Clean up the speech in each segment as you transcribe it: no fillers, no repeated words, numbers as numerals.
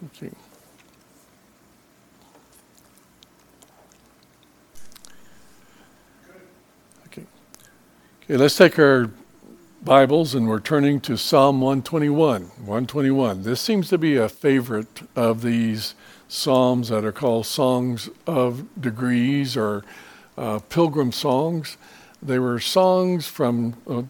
Okay. Okay. Okay, let's take our Bibles and we're turning to Psalm 121. 121. This seems to be a favorite of these psalms that are called songs of degrees or pilgrim songs. They were songs from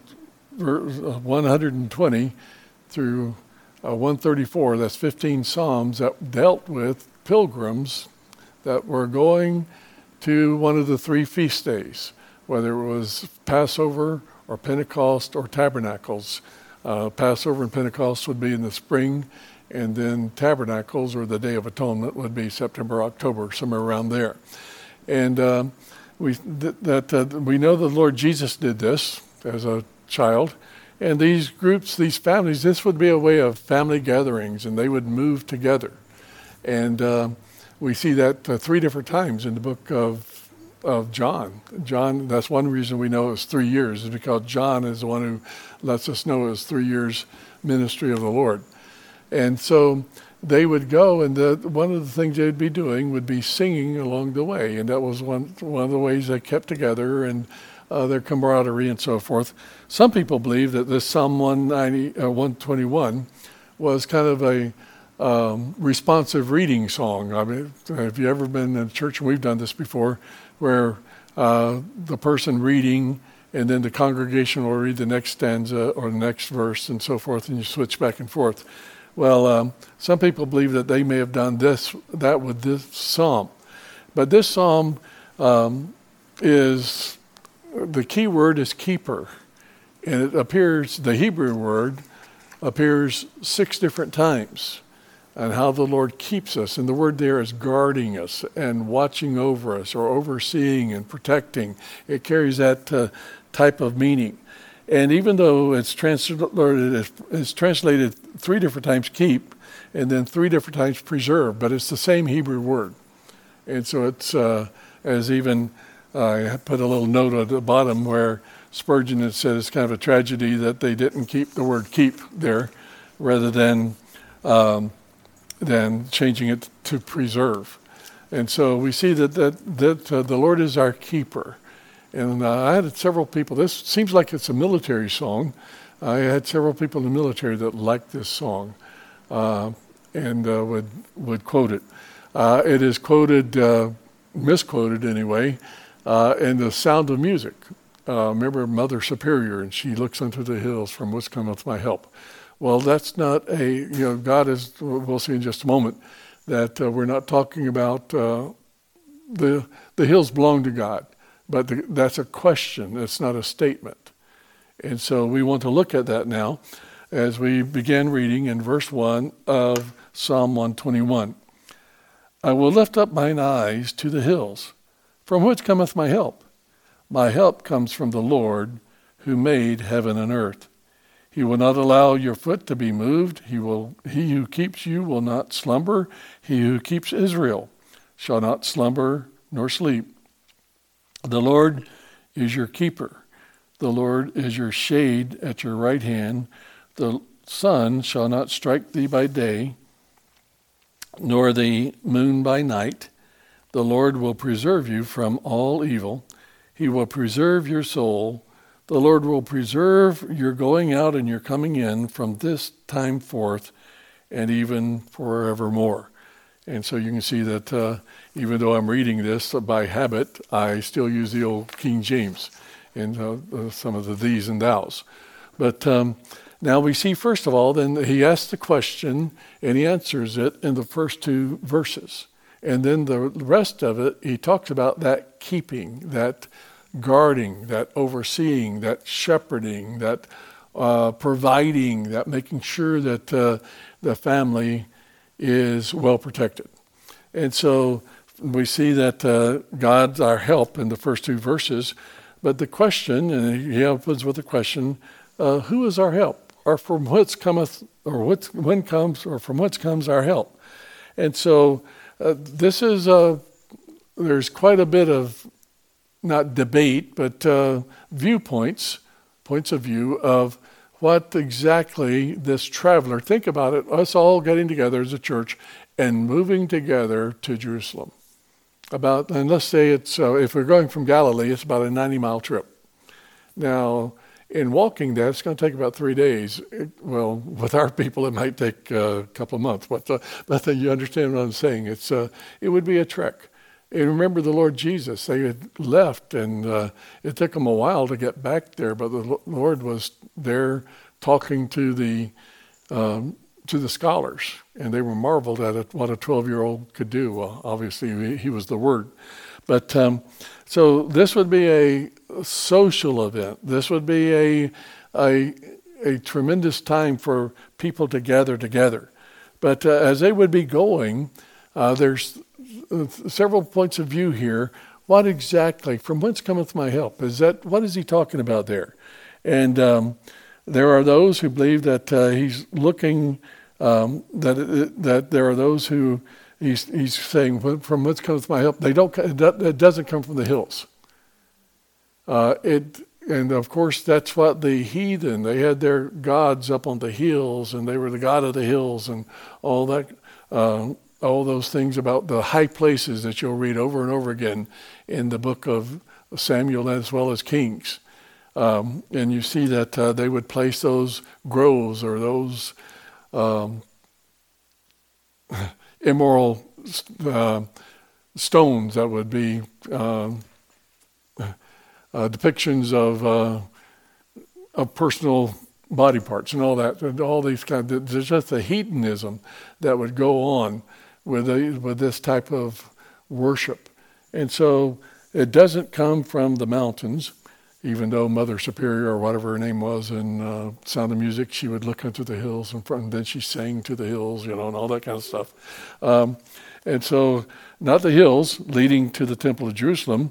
120 through 134, that's 15 psalms that dealt with pilgrims that were going to one of the three feast days, whether it was Passover or Pentecost or Tabernacles. Passover and Pentecost would be in the spring, and then Tabernacles or the Day of Atonement would be September, October, somewhere around there. And we know the Lord Jesus did this as a child. And these groups, these families, this would be a way of family gatherings, and they would move together. And we see that 3 different times in the book of John. John, that's one reason we know it's 3 years, is because John is the one who lets us know it's 3 years ministry of the Lord. And so they would go, and one of the things they'd be doing would be singing along the way. And that was one of the ways they kept together and their camaraderie and so forth. Some people believe that this Psalm 121 was kind of a responsive reading song. I mean, have you ever been in church, and we've done this before, where the person reading and then the congregation will read the next stanza or the next verse and so forth, and you switch back and forth. Well, some people believe that they may have done that with this psalm. But this psalm is... The key word is keeper, and it appears, the Hebrew word appears 6 different times, and how the Lord keeps us. And the word there is guarding us and watching over us or overseeing and protecting. It carries that type of meaning. And even though it's translated 3 different times keep, and then 3 different times preserve, but it's the same Hebrew word. And so it's as even... I put a little note at the bottom where Spurgeon had said it's kind of a tragedy that they didn't keep the word keep there rather than changing it to preserve. And so we see that the Lord is our keeper. And I had several people, this seems like it's a military song. I had several people in the military that liked this song and would quote it. It is quoted, misquoted anyway, in The Sound of Music. Remember Mother Superior, and she looks unto the hills from whence cometh my help. Well, that's not God is, we'll see in just a moment, that we're not talking about the hills belong to God, but that's a question, it's not a statement. And so we want to look at that now as we begin reading in verse 1 of Psalm 121. I will lift up mine eyes to the hills. From whence cometh my help? My help comes from the Lord, who made heaven and earth. He will not allow your foot to be moved. He who keeps you will not slumber. He who keeps Israel shall not slumber nor sleep. The Lord is your keeper. The Lord is your shade at your right hand. The sun shall not strike thee by day, nor the moon by night. The Lord will preserve you from all evil. He will preserve your soul. The Lord will preserve your going out and your coming in from this time forth and even forevermore. And so you can see that even though I'm reading this by habit, I still use the old King James in some of the these and thous. But now we see, first of all, then he asks the question and he answers it in the first 2 verses. And then the rest of it, he talks about that keeping, that guarding, that overseeing, that shepherding, that providing, that making sure that the family is well protected. And so we see that God's our help in the first 2 verses. But the question, and he opens with the question, who is our help? Or from whence cometh, or when comes, or from whence comes our help? And so this is, there's quite a bit of, not debate, but viewpoints, points of view of what exactly this traveler, think about it, us all getting together as a church, and moving together to Jerusalem. And let's say if we're going from Galilee, it's about a 90-mile trip. Now, in walking that, it's going to take about 3 days. Well, with our people, it might take a couple of months. But you understand what I'm saying. It would be a trek. And remember the Lord Jesus. They had left, and it took them a while to get back there. But the Lord was there talking to the scholars, and they were marveled at what a 12-year-old could do. Well, obviously, he was the Word. But so this would be a social event. This would be a tremendous time for people to gather together. But as they would be going, there's several points of view here. What exactly, from whence cometh my help? What is he talking about there? And there are those who believe that he's looking, that there are those who he's saying, from whence cometh my help? It doesn't come from the hills. And of course, that's what the heathen, they had their gods up on the hills, and they were the god of the hills, and all that, all those things about the high places that you'll read over and over again in the book of Samuel as well as Kings. And you see that they would place those groves or those immoral stones that would be depictions of personal body parts and all that, and all these there's just a hedonism that would go on with this type of worship. And so it doesn't come from the mountains, even though Mother Superior, or whatever her name was in Sound of Music, she would look into the hills, and then she sang to the hills, and all that kind of stuff. And so not the hills leading to the Temple of Jerusalem.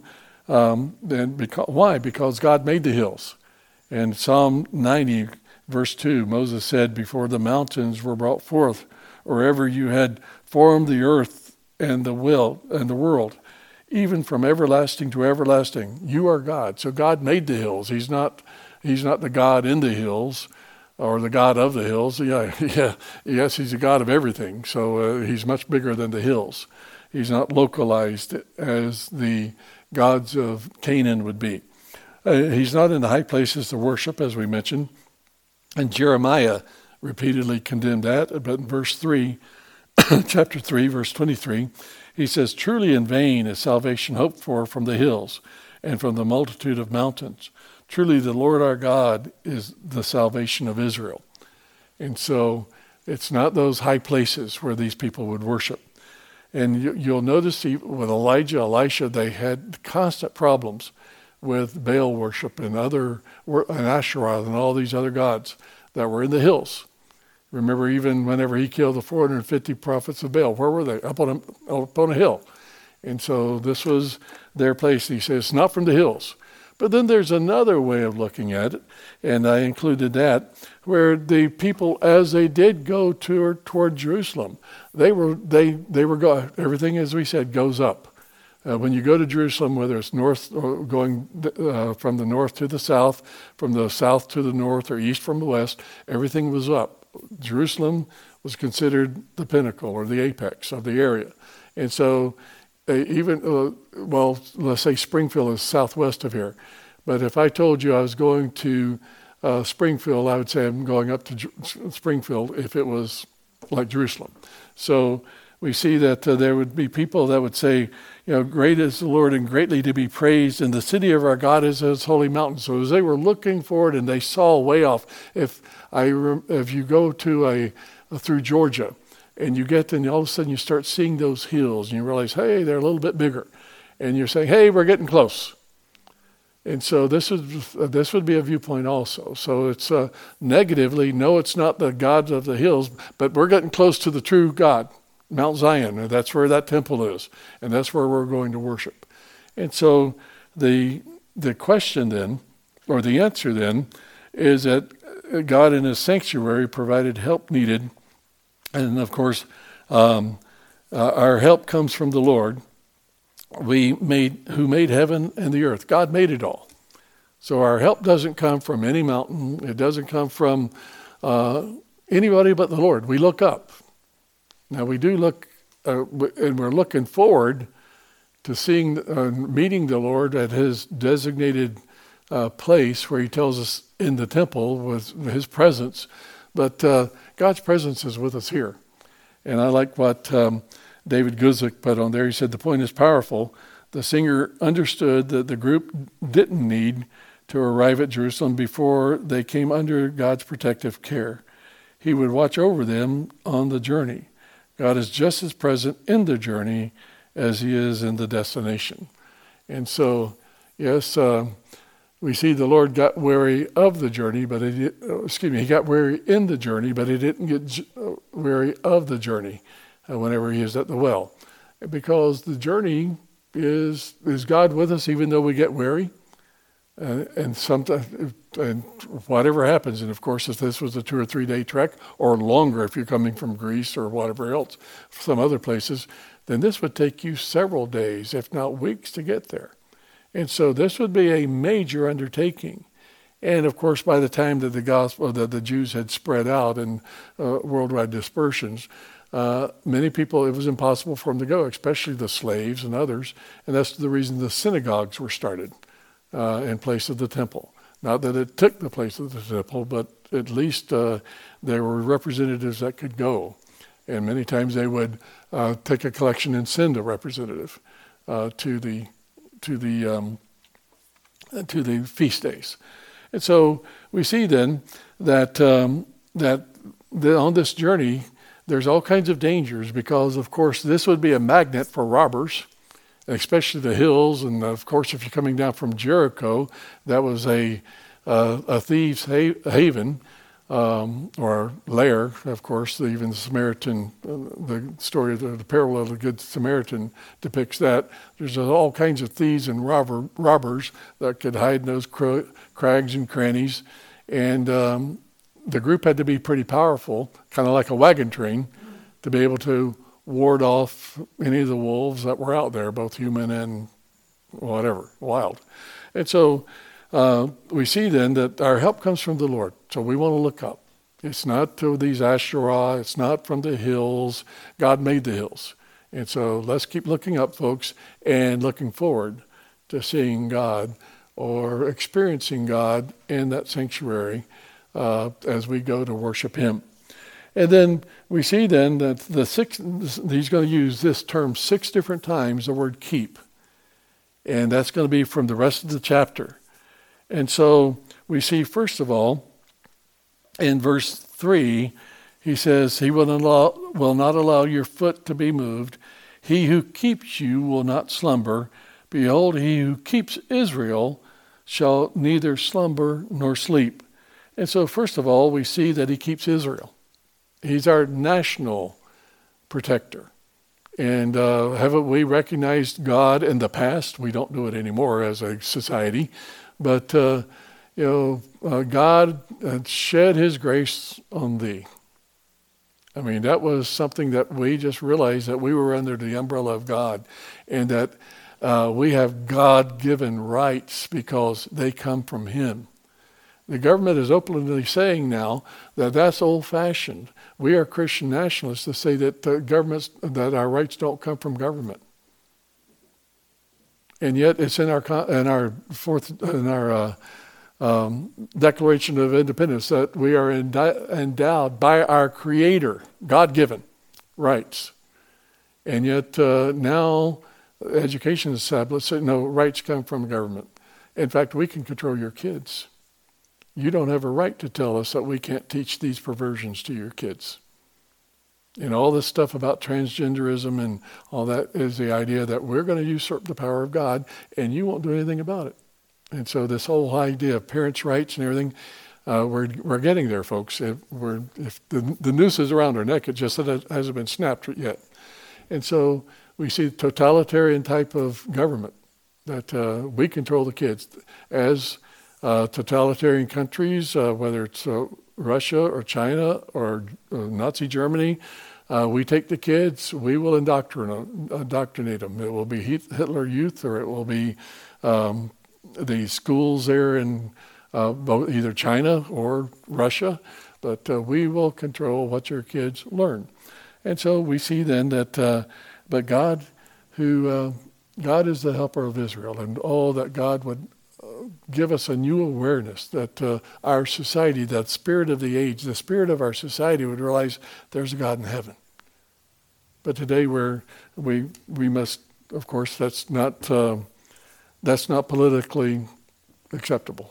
Why? Because God made the hills. And Psalm 90, verse 2, Moses said, before the mountains were brought forth, or ever you had formed the earth and the world, even from everlasting to everlasting, you are God. So God made the hills. He's not the God in the hills or the God of the hills. Yes, he's the God of everything. So he's much bigger than the hills. He's not localized as the gods of Canaan would be. He's not in the high places to worship, as we mentioned. And Jeremiah repeatedly condemned that. But in verse 3, chapter 3, verse 23, he says, truly in vain is salvation hoped for from the hills and from the multitude of mountains. Truly the Lord our God is the salvation of Israel. And so it's not those high places where these people would worship. And you'll notice with Elijah, Elisha, they had constant problems with Baal worship and Asherah and all these other gods that were in the hills. Remember, even whenever he killed the 450 prophets of Baal, where were they? Up on a hill. And so this was their place. He says, not from the hills. But then there's another way of looking at it, and I included that, where the people, as they did go toward Jerusalem, they were everything, as we said, goes up. When you go to Jerusalem, whether it's north or going from the north to the south, from the south to the north, or east from the west, everything was up. Jerusalem was considered the pinnacle or the apex of the area. And so let's say Springfield is southwest of here. But if I told you I was going to Springfield, I would say I'm going up to Springfield if it was like Jerusalem. So we see that there would be people that would say, great is the Lord and greatly to be praised, and the city of our God is his holy mountain. So as they were looking forward and they saw way off, if you go through Georgia, and you get, and all of a sudden you start seeing those hills, and you realize, hey, they're a little bit bigger, and you're saying, hey, we're getting close. And so this would be a viewpoint also. So it's negatively, no, it's not the gods of the hills, but we're getting close to the true God, Mount Zion, and that's where that temple is, and that's where we're going to worship. And so the question then, or the answer then, is that God in his sanctuary provided help needed. And of course, our help comes from the Lord, who made heaven and the earth. God made it all. So our help doesn't come from any mountain. It doesn't come from anybody but the Lord. We look up. Now we do look and we're looking forward to seeing, meeting the Lord at his designated place where he tells us in the temple with his presence. But God's presence is with us here. And I like what David Guzik put on there. He said, the point is powerful. The singer understood that the group didn't need to arrive at Jerusalem before they came under God's protective care. He would watch over them on the journey. God is just as present in the journey as he is in the destination. And so, yes, we see the Lord got weary of the journey, but he got weary in the journey, but he didn't get weary of the journey whenever he is at the well. Because the journey is God with us even though we get weary? And sometimes, and whatever happens, and of course, if this was a 2 or 3 day trek, or longer if you're coming from Greece or whatever else, some other places, then this would take you several days, if not weeks, to get there. And so this would be a major undertaking. And of course, by the time that the Jews had spread out in worldwide dispersions, many people, it was impossible for them to go, especially the slaves and others. And that's the reason the synagogues were started in place of the temple. Not that it took the place of the temple, but at least there were representatives that could go. And many times they would take a collection and send a representative to the feast days. And so we see then that on this journey, there's all kinds of dangers because, of course, this would be a magnet for robbers, especially the hills. And, of course, if you're coming down from Jericho, that was a thieves' haven or lair. Of course, even the Samaritan, the story of the parable of the Good Samaritan depicts that. There's all kinds of thieves and robbers that could hide in those crags and crannies. And the group had to be pretty powerful, kind of like a wagon train, to be able to ward off any of the wolves that were out there, both human and whatever, wild. And so we see then that our help comes from the Lord. So we want to look up. It's not to these Asherah. It's not from the hills. God made the hills. And so let's keep looking up, folks, and looking forward to seeing God or experiencing God in that sanctuary as we go to worship him. And then we see then that he's going to use this term 6 different times, the word keep. And that's going to be from the rest of the chapter. And so we see, first of all, in verse 3, he says, he will not allow your foot to be moved. He who keeps you will not slumber. Behold, he who keeps Israel shall neither slumber nor sleep. And so, first of all, we see that he keeps Israel. He's our national protector. And haven't we recognized God in the past? We don't do it anymore as a society. But, God shed his grace on thee. I mean, that was something that we just realized that we were under the umbrella of God and that we have God-given rights because they come from him. The government is openly saying now that that's old-fashioned. We are Christian nationalists to say that that our rights don't come from government. And yet it's in our Declaration of Independence that we are endowed by our Creator, God-given rights. And yet now education is established, so no, rights come from the government. In fact, we can control your kids. You don't have a right to tell us that we can't teach these perversions to your kids. And all this stuff about transgenderism and all that is the idea that we're going to usurp the power of God and you won't do anything about it. And so this whole idea of parents' rights and everything, we're getting there, folks. If the noose is around our neck, it just hasn't been snapped yet. And so we see totalitarian type of government that we control the kids. As totalitarian countries, whether it's Russia or China or Nazi Germany, we take the kids, we will indoctrinate them. It will be Hitler Youth or it will be the schools there in either China or Russia, but we will control what your kids learn. And so we see then that, but God, God is the helper of Israel, and that God would give us a new awareness that our society, that spirit of the age, the spirit of our society would realize there's a God in heaven. But today we must, of course, that's not politically acceptable.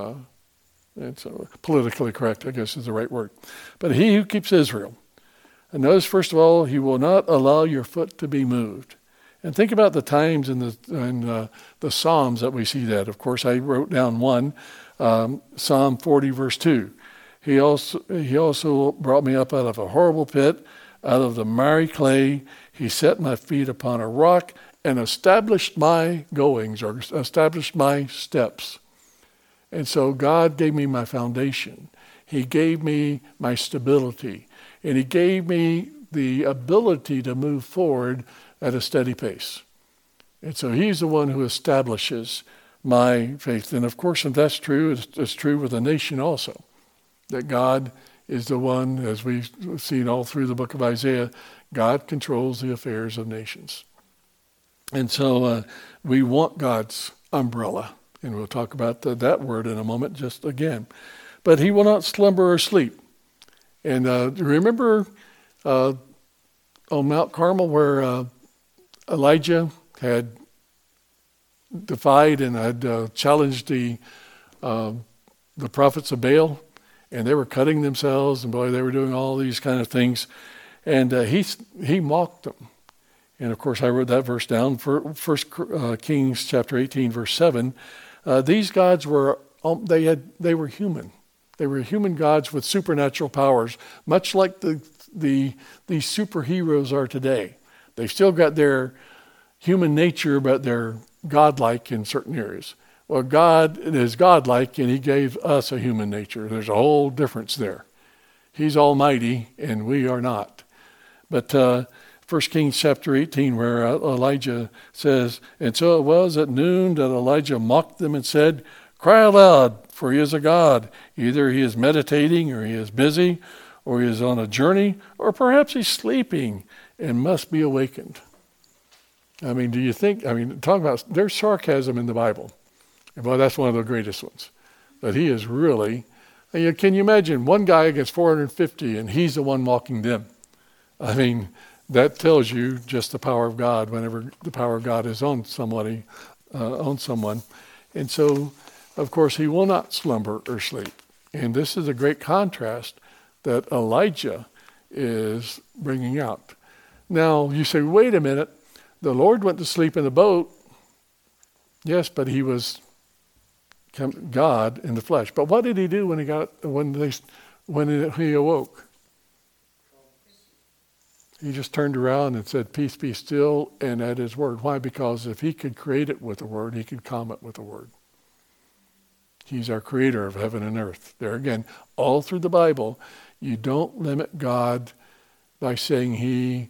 And so politically correct, I guess, is the right word. But he who keeps Israel, and notice first of all, he will not allow your foot to be moved. And think about the times in the Psalms that we see that. Of course, I wrote down one, Psalm 40, verse 2. He also brought me up out of a horrible pit, out of the miry clay. He set my feet upon a rock and established my goings, or established my steps. And so God gave me my foundation. He gave me my stability. And he gave me the ability to move forward at a steady pace. And so he's the one who establishes my faith. And of course, if that's true, it's true with the nation also. That God is the one, as we've seen all through the book of Isaiah, God controls the affairs of nations. And so we want God's umbrella. And we'll talk about that word in a moment just again. But he will not slumber or sleep. And remember on Mount Carmel where Elijah had defied and had challenged the prophets of Baal, and they were cutting themselves, and boy, they were doing all these kind of things, and he mocked them. And of course, I wrote that verse down for 1 Kings chapter 18, verse 7. These gods were they were human. They were human gods with supernatural powers, much like these superheroes are today. They've still got their human nature, but they're godlike in certain areas. Well, God is godlike, and he gave us a human nature. There's a whole difference there. He's almighty, and we are not. But 1 Kings chapter 18, where Elijah says, and so it was at noon that Elijah mocked them and said, cry aloud, for he is a god. Either he is meditating, or he is busy, or he is on a journey, or perhaps he's sleeping and must be awakened. I mean, do you think, talk about, there's sarcasm in the Bible. And boy, that's one of the greatest ones. But he is really, can you imagine one guy against 450 and he's the one mocking them? I mean, that tells you just the power of God whenever the power of God is on somebody, on someone. And so, of course, he will not slumber or sleep. And this is a great contrast that Elijah is bringing out. Now, you say, wait a minute, the Lord went to sleep in the boat. Yes, but he was God in the flesh. But what did he do when he awoke? He just turned around and said, peace be still, and at his word. Why? Because if he could create it with a word, he could calm it with a word. He's our creator of heaven and earth. There again, all through the Bible, you don't limit God by saying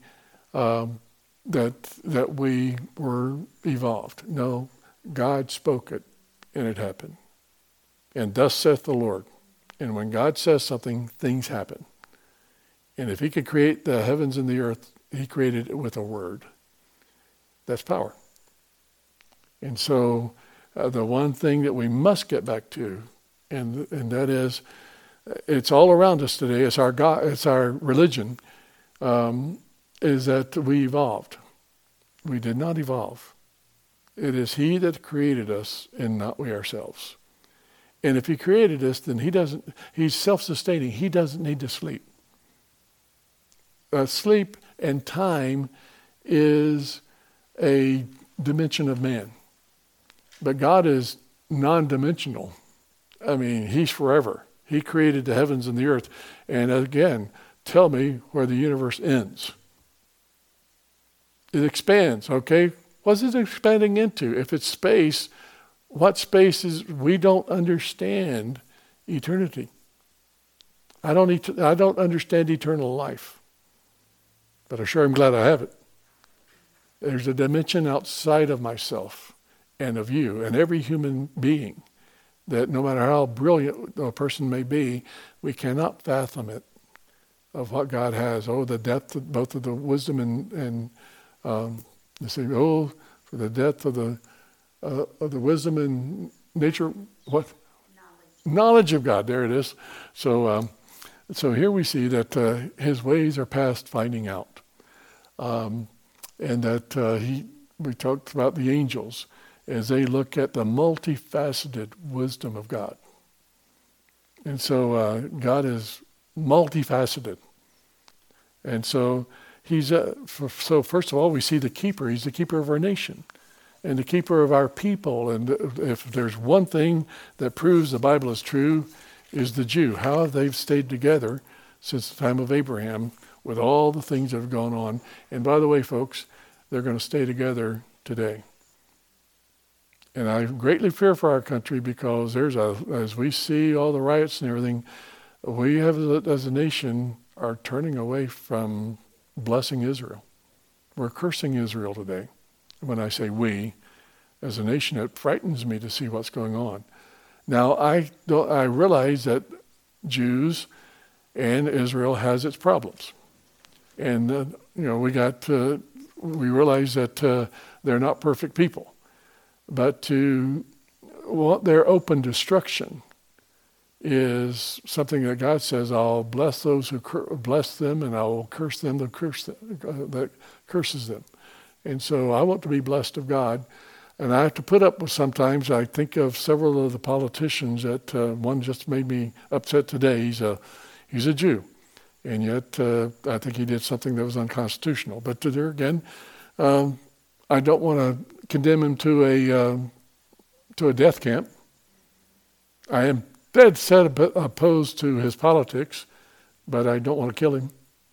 that we were evolved. No, God spoke it, and it happened. And thus saith the Lord. And when God says something, things happen. And if he could create the heavens and the earth, he created it with a word. That's power. And so the one thing that we must get back to, and that is, it's all around us today. It's our God. It's our religion. Is that we evolved. We did not evolve. It is he that created us, and not we ourselves. And if he created us, then he's self-sustaining. He doesn't need to sleep. Sleep and time is a dimension of man. But God is non-dimensional. I mean, he's forever. He created the heavens and the earth. And again, tell me where the universe ends. It expands, okay? What's it expanding into? If it's space, what space is, we don't understand eternity. I don't understand eternal life. But I sure am glad I have it. There's a dimension outside of myself and of you and every human being that no matter how brilliant a person may be, we cannot fathom it of what God has. Oh, the depth of both of the wisdom and you say, oh, for the depth of the wisdom and nature, what? Knowledge of God. There it is. So here we see that his ways are past finding out. And that we talked about the angels as they look at the multifaceted wisdom of God. And so God is multifaceted. And so so first of all, we see the keeper. He's the keeper of our nation and the keeper of our people. And if there's one thing that proves the Bible is true, is the Jew. How they've stayed together since the time of Abraham with all the things that have gone on. And by the way, folks, they're going to stay together today. And I greatly fear for our country because as we see all the riots and everything, we have, as a nation, are turning away from blessing Israel. We're cursing Israel today. When I say we, as a nation, it frightens me to see what's going on. Now, I realize that Jews and Israel has its problems. And, we realize that they're not perfect people. But to want their open destruction is something that God says, I'll bless those who bless them, and I will curse them that curses them. And so I want to be blessed of God. And I have to put up with sometimes, I think of several of the politicians that one just made me upset today. He's a Jew. And yet I think he did something that was unconstitutional. But there again, I don't want to condemn him to a death camp. I am dead set opposed to his politics, but I don't want to kill him.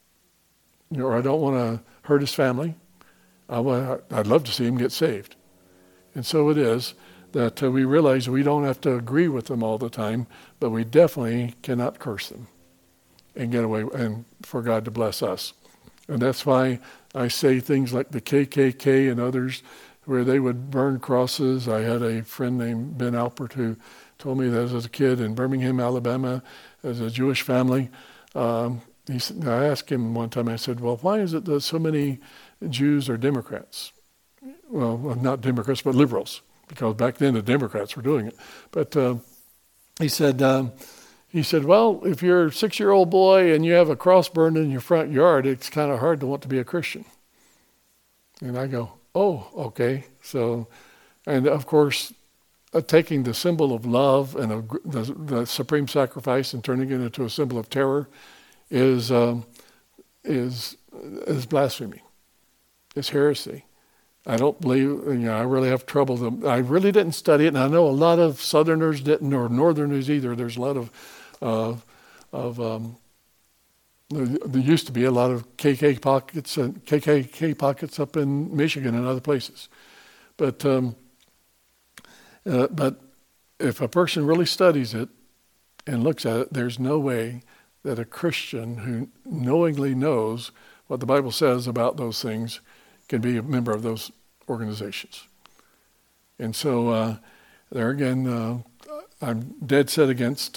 Or I don't want to hurt his family. I'd love to see him get saved. And so it is that we realize we don't have to agree with them all the time, but we definitely cannot curse them and get away and for God to bless us. And that's why I say things like the KKK and others where they would burn crosses. I had a friend named Ben Alpert who told me that as a kid in Birmingham, Alabama, as a Jewish family. I asked him one time, I said, well, why is it that so many Jews are Democrats? Well, not Democrats, but liberals, because back then the Democrats were doing it. But he said, well, if you're a 6-year-old boy and you have a cross burned in your front yard, it's kind of hard to want to be a Christian. And I go, oh, okay. So, and of course, taking the symbol of love and the supreme sacrifice and turning it into a symbol of terror is blasphemy. It's heresy. I don't believe, I really have trouble. I really didn't study it, and I know a lot of Southerners didn't, or Northerners either. There's a lot there used to be a lot of KKK pockets up in Michigan and other places. But if a person really studies it and looks at it, there's no way that a Christian who knowingly knows what the Bible says about those things can be a member of those organizations. And so there again, I'm dead set against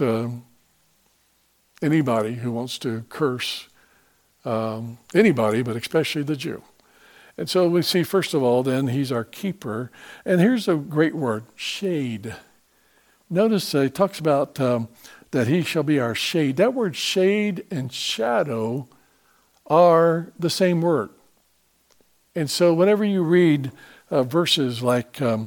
anybody who wants to curse anybody, but especially the Jew. And so we see, first of all, then, he's our keeper. And here's a great word, shade. Notice he talks about that he shall be our shade. That word shade and shadow are the same word. And so whenever you read verses like he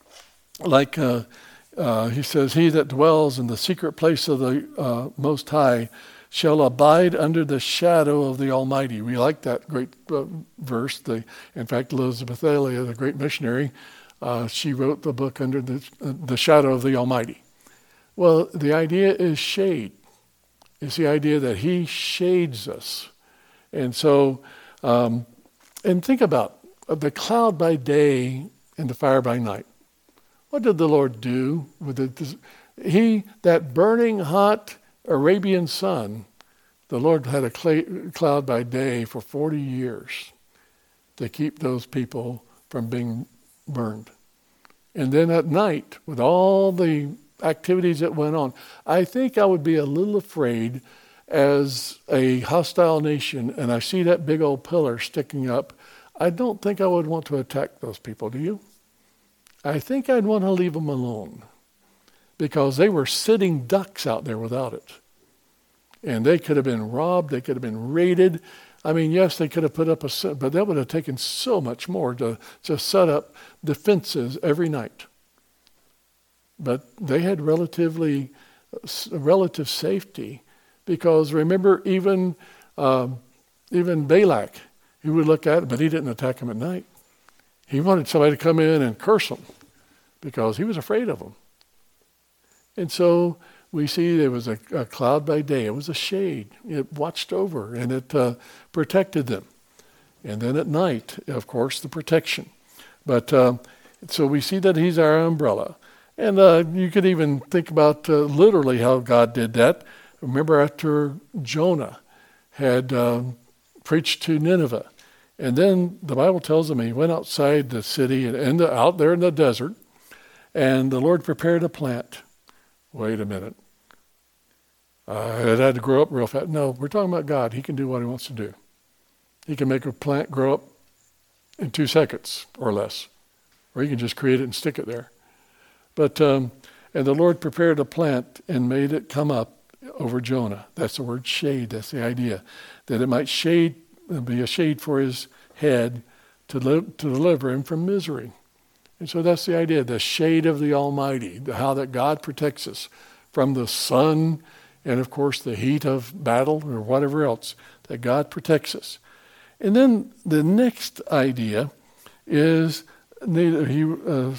says, he that dwells in the secret place of the Most High shall abide under the shadow of the Almighty. We like that great verse. In fact, Elizabeth Elliot, the great missionary, she wrote the book under the shadow of the Almighty. Well, the idea is shade. It's the idea that he shades us. And so, and think about the cloud by day and the fire by night. What did the Lord do with it? That burning hot Arabian sun, the Lord had a cloud by day for 40 years to keep those people from being burned. And then at night, with all the activities that went on, I think I would be a little afraid as a hostile nation and I see that big old pillar sticking up, I don't think I would want to attack those people, do you? I think I'd want to leave them alone because they were sitting ducks out there without it. And they could have been robbed, they could have been raided. I mean, yes, they could have put up but that would have taken so much more to set up defenses every night. But they had relative safety because remember, even Balak, he would look at it, but he didn't attack him at night. He wanted somebody to come in and curse him because he was afraid of them. And so we see there was a cloud by day. It was a shade. It watched over and it protected them. And then at night, of course, the protection. But so we see that he's our umbrella. And you could even think about literally how God did that. Remember after Jonah had preached to Nineveh. And then the Bible tells him he went outside the city and out there in the desert. And the Lord prepared a plant. Wait a minute. It had to grow up real fast. No, we're talking about God. He can do what he wants to do. He can make a plant grow up in 2 seconds or less. Or he can just create it and stick it there. But and the Lord prepared a plant and made it come up over Jonah. That's the word shade. That's the idea. That it might be a shade for his head to deliver him from misery. And so that's the idea, the shade of the Almighty, how that God protects us from the sun and, of course, the heat of battle or whatever else, that God protects us. And then the next idea is the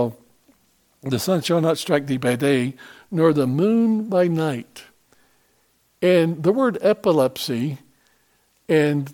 sun shall not strike thee by day, nor the moon by night. And the word epilepsy and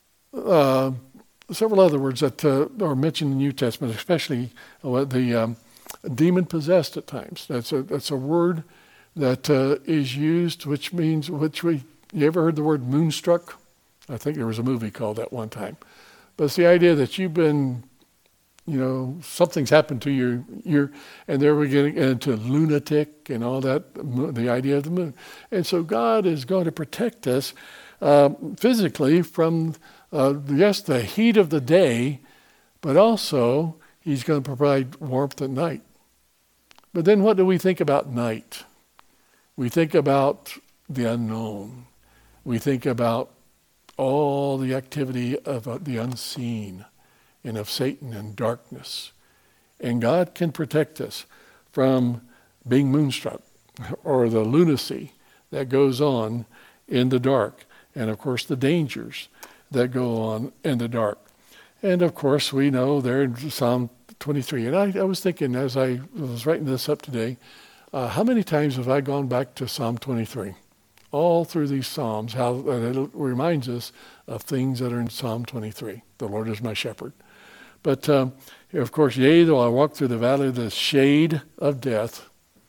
several other words that are mentioned in the New Testament, especially the demon-possessed at times. That's a word that is used, you ever heard the word moonstruck? I think there was a movie called that one time. But it's the idea that you've been, something's happened to you, and there we're getting into lunatic and all that, the idea of the moon. And so God is going to protect us physically from the heat of the day, but also he's going to provide warmth at night. But then what do we think about night? We think about the unknown. We think about all the activity of the unseen and of Satan and darkness. And God can protect us from being moonstruck or the lunacy that goes on in the dark. And of course the dangers that go on in the dark. And of course we know there in Psalm 23, and I was thinking as I was writing this up today, how many times have I gone back to Psalm 23? All through these Psalms, how it reminds us of things that are in Psalm 23. The Lord is my shepherd. But of course, yea, though I walk through the valley of the shade of death,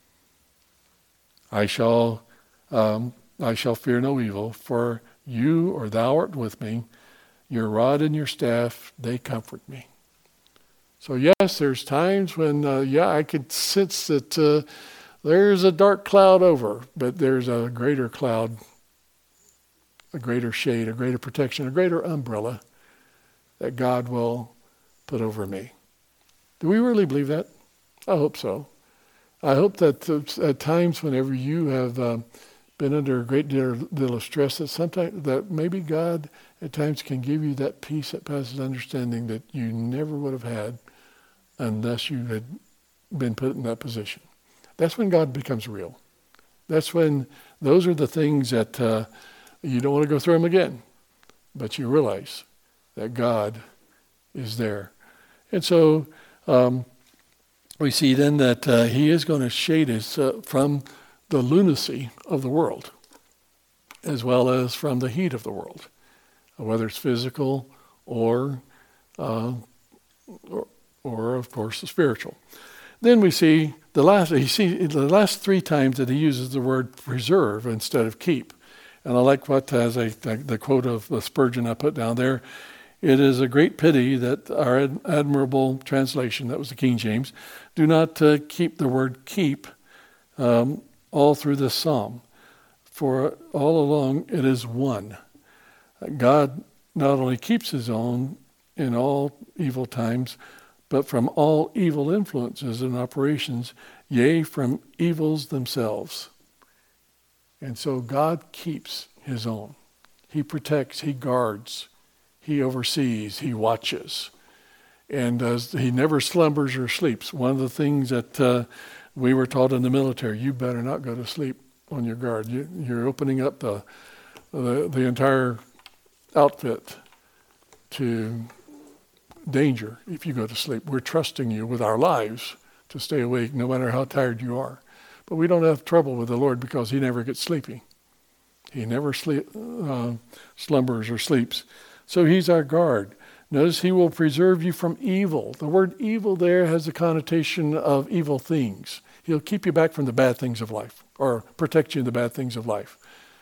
I shall fear no evil, for you or thou art with me. Your rod and your staff, they comfort me. So yes, there's times when, I could sense that there's a dark cloud over, but there's a greater cloud, a greater shade, a greater protection, a greater umbrella that God will put over me. Do we really believe that? I hope so. I hope that at times whenever you have been under a great deal of stress, that maybe God at times can give you that peace that passes understanding that you never would have had unless you had been put in that position. That's when God becomes real. That's when those are the things that you don't want to go through them again, but you realize that God is there. And so we see then that he is going to shade us from the lunacy of the world, as well as from the heat of the world, whether it's physical or of course, spiritual. Then we see the last 3 times that he uses the word preserve instead of keep. And I like the quote of Spurgeon I put down there. It is a great pity that our admirable translation, that was the King James, do not keep the word keep all through this psalm. for all along it is one. God not only keeps his own in all evil times, but from all evil influences and operations, yea, from evils themselves. And so God keeps his own. He protects, he guards, he oversees, he watches. And he never slumbers or sleeps. One of the things that we were taught in the military, you better not go to sleep on your guard. You're opening up the entire outfit to danger if you go to sleep. We're trusting you with our lives to stay awake no matter how tired you are. But we don't have trouble with the Lord because he never gets sleepy. He never slumbers or sleeps. So he's our guard. Notice he will preserve you from evil. The word evil there has the connotation of evil things. He'll keep you back from the bad things of life, or protect you in the bad things of life.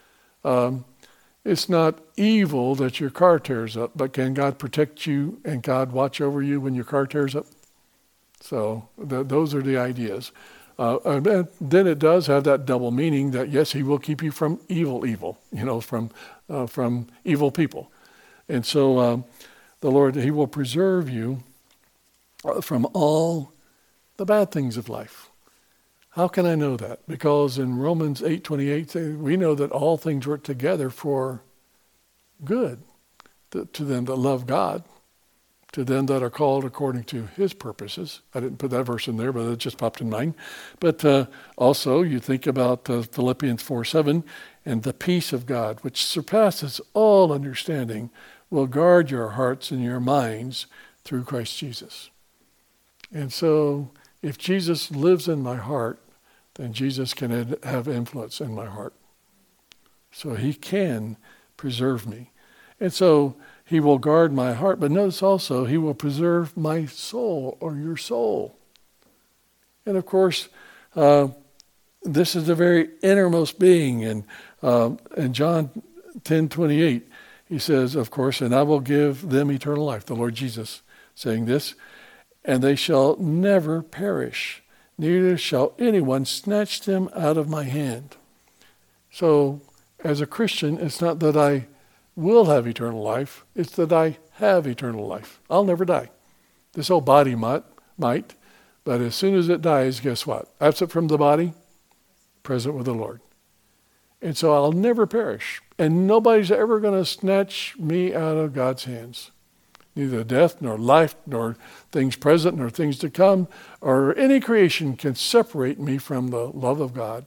It's not evil that your car tears up, but can God protect you and God watch over you when your car tears up? So those are the ideas. And then it does have that double meaning that, yes, he will keep you from evil, from evil people. And so the Lord, he will preserve you from all the bad things of life. How can I know that? Because in Romans 8:28, we know that all things work together for good to them that love God, to them that are called according to his purposes. I didn't put that verse in there, but it just popped in mind. But also, you think about Philippians 4:7, and the peace of God, which surpasses all understanding, will guard your hearts and your minds through Christ Jesus. And so, if Jesus lives in my heart, then Jesus can have influence in my heart. So he can preserve me. And so he will guard my heart. But notice also, he will preserve my soul, or your soul. And of course, this is the very innermost being. And in John 10:28, he says, of course, and I will give them eternal life, the Lord Jesus saying this, and they shall never perish, neither shall anyone snatch them out of my hand. So, as a Christian, it's not that I will have eternal life, it's that I have eternal life. I'll never die. This old body might, but as soon as it dies, guess what? Absent from the body, present with the Lord. And so I'll never perish. And nobody's ever going to snatch me out of God's hands. Neither death, nor life, nor things present, nor things to come, or any creation can separate me from the love of God.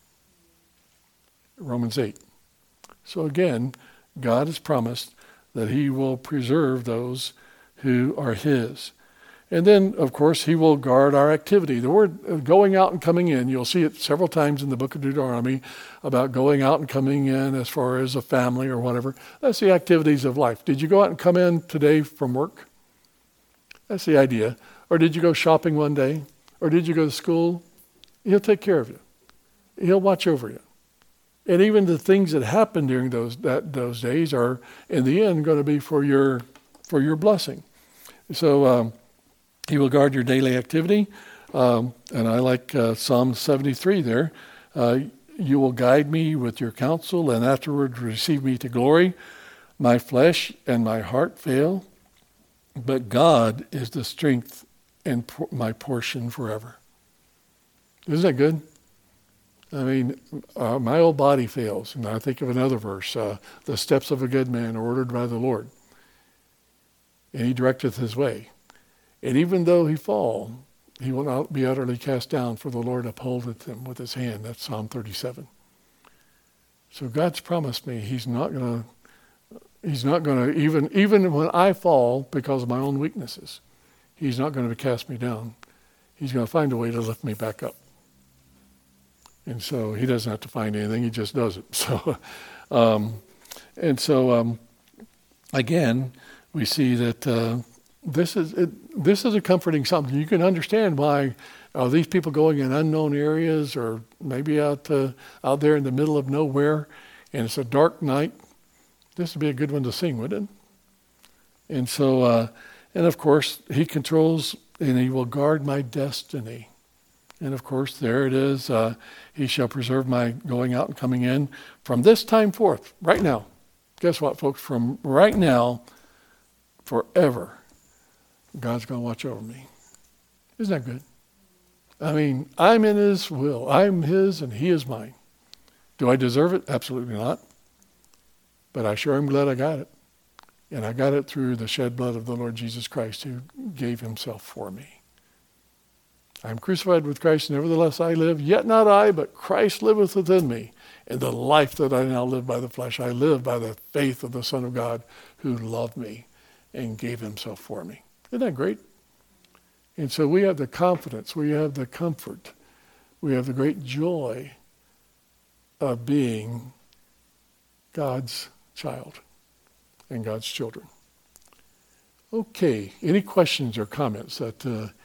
Romans 8. So again, God has promised that he will preserve those who are his. And then, of course, he will guard our activity. The word going out and coming in, you'll see it several times in the book of Deuteronomy about going out and coming in as far as a family or whatever. That's the activities of life. Did you go out and come in today from work? That's the idea. Or did you go shopping one day? Or did you go to school? He'll take care of you. He'll watch over you. And even the things that happen during those days are, in the end, going to be for your blessing. So he will guard your daily activity. And I like Psalm 73 there. You will guide me with your counsel, and afterward receive me to glory. My flesh and my heart fail, but God is the strength and my portion forever. Isn't that good? I mean, my old body fails. And I think of another verse, the steps of a good man are ordered by the Lord, and he directeth his way. And even though he fall, he will not be utterly cast down, for the Lord upholdeth him with his hand. That's Psalm 37. So God's promised me he's not going to, even when I fall because of my own weaknesses, he's not going to cast me down. He's going to find a way to lift me back up. And so he doesn't have to find anything, he just does it. So, again, we see that this is a comforting something. You can understand why these people going in unknown areas, or maybe out there in the middle of nowhere, and it's a dark night. This would be a good one to sing, wouldn't it? And so, and of course, he controls and he will guard my destiny. And of course, there it is. He shall preserve my going out and coming in from this time forth, right now. Guess what, folks? From right now, forever, God's going to watch over me. Isn't that good? I mean, I'm in his will. I'm his and he is mine. Do I deserve it? Absolutely not. But I sure am glad I got it. And I got it through the shed blood of the Lord Jesus Christ, who gave himself for me. I'm crucified with Christ, nevertheless I live, yet not I, but Christ liveth within me. And the life that I now live by the flesh, I live by the faith of the Son of God, who loved me and gave himself for me. Isn't that great? And so we have the confidence, we have the comfort, we have the great joy of being God's child and God's children. Okay, any questions or comments that